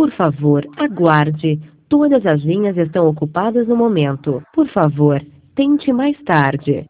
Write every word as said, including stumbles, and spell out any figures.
Por favor, aguarde. Todas as linhas estão ocupadas no momento. Por favor, tente mais tarde.